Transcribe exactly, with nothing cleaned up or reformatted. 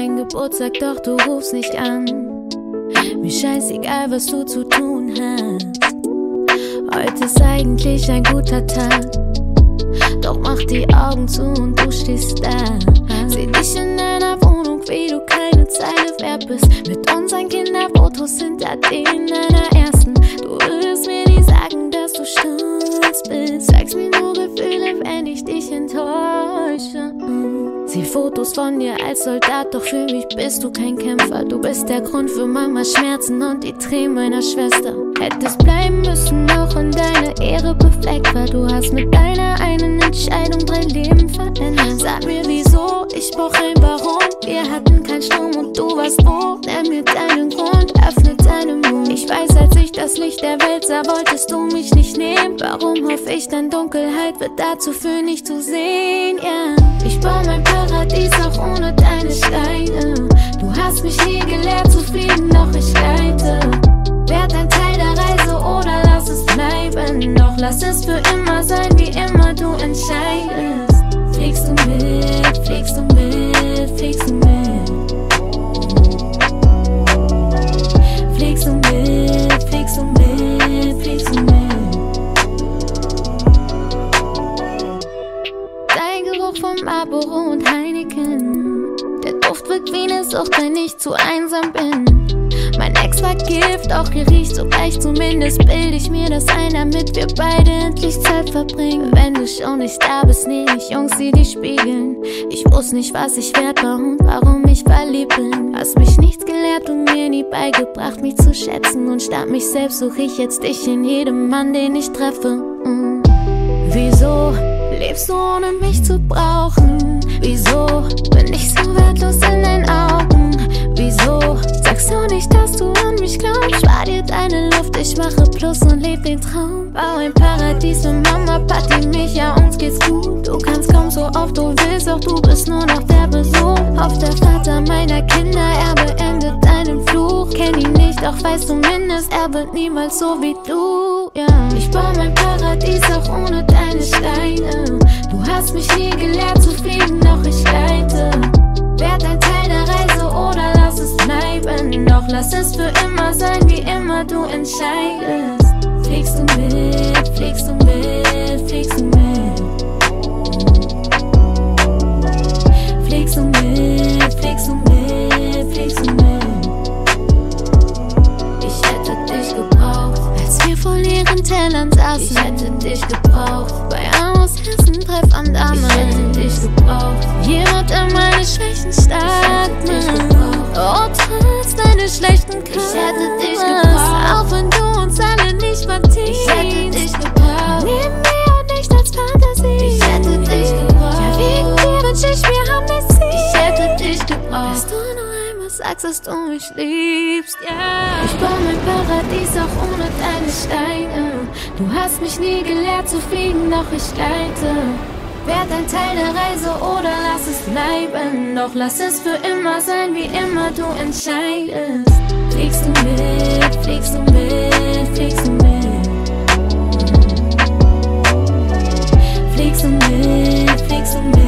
dein Geburtstag, doch du rufst nicht an. Mir scheißegal, was du zu tun hast. Heute ist eigentlich ein guter Tag, doch mach die Augen zu und du stehst da. Seh dich in deiner Wohnung, wie du keine Zeile wert bist. Mit unseren Kinderfotos hinter denen deiner ersten. Du würdest mir nie sagen, dass du stolz bist. Sagst mir nur Gefühle, wenn ich dich enttäusche. Sieh Fotos von dir als Soldat, doch für mich bist du kein Kämpfer. Du bist der Grund für Mamas Schmerzen und die Tränen meiner Schwester. Hättest bleiben müssen, auch wenn deine Ehre befleckt war. Du hast mit deiner einen Entscheidung dein Leben verändert. Sag mir wieso, ich brauch ein Warum. Wir hatten keinen Strom und du warst wo. Nenn mir deinen Grund, öffne deinen Mund. Ich weiß, als ich das Licht der Welt sah, wolltest du mich nicht nehmen. Warum hoffe ich dann, Dunkelheit wird dazu führen, nicht zu sehen, yeah. Ich baue mein Paradies auch ohne deine Steine. Du hast mich nie gelehrt zu fliegen, doch ich leite. Werd ein Teil der Reise oder lass es bleiben. Doch lass es für immer sein, wie immer du entscheidest. Fliegst du mit, fliegst du mit, fliegst du mit. Fliegst du mit, fliegst du mit, fliegst du mit. Dein Geruch von Marlboro und Heineken. Der Duft wirkt wie eine Sucht, wenn ich zu einsam bin. Mein Ex war Gift, doch ihr riecht so gleich. Zumindest bild ich mir das ein, damit wir beide endlich Zeit verbringen. Wenn du schon nicht da bist, nee, ich Jungs, die dich spiegeln. Ich wusste nicht, was ich wert war und warum ich verliebt bin. Hast mich nichts gelehrt und mir nie beigebracht, mich zu schätzen. Und statt mich selbst suche ich jetzt dich in jedem Mann, den ich treffe. mm. Wieso lebst du ohne mich zu brauchen? Wieso bin ich so wertlos in deinen Augen? Wieso sagst du nicht, dass du an mich glaubst? Spar dir deine Luft, ich mache Plus und leb den Traum. Bau ein Paradies und Mama, Party mich, ja uns geht's gut. Du kannst kommen so oft du willst, doch du bist nur noch der Besuch. Auf der Vater meiner Kinder, er beendet deinen Fluch. Kenn ihn nicht, doch weiß zumindest, er wird niemals so wie du, ja. Ich bau mein Paradies auch ohne deine Steine. Du hast mich nie gelehrt zu fliegen, doch ich leite. Werd ein Teil der Reise oder lass es bleiben. Doch lass es für immer sein, wie immer du entscheidest. Fliegst du mit, fliegst du mit, fliegst du mit. Fliegst du mit, fliegst du mit, fliegst du mit. Ich hätte dich gebraucht, als wir vor leeren Tellern saßen. Ich hätte dich gebraucht, bei Aus Hessen Treff an Damen. Ich hätte dich gebraucht, jemand, der meine Schwächen stark macht. Oh, trotz deiner schlechten Kraft. Ich hätte dich gebraucht, auch wenn du uns alle nicht verdienst. Ich hätte dich gebraucht, neben mir und nicht als Fantasie. Ich hätte dich gebraucht, ja wegen dir wünsch ich mir Amnesie. Ich hätte dich gebraucht, dass du nur einmal sagst, dass du mich liebst, ja. Yeah. Ich baue mein Paradies auch ohne deine Steine. Du hast mich nie gelehrt zu fliegen, doch ich leite. Werd ein Teil der Reise oder lass es bleiben. Doch lass es für immer sein, wie immer du entscheidest. Fliegst du mit, fliegst du mit, fliegst du mit. Fliegst du mit, fliegst du mit.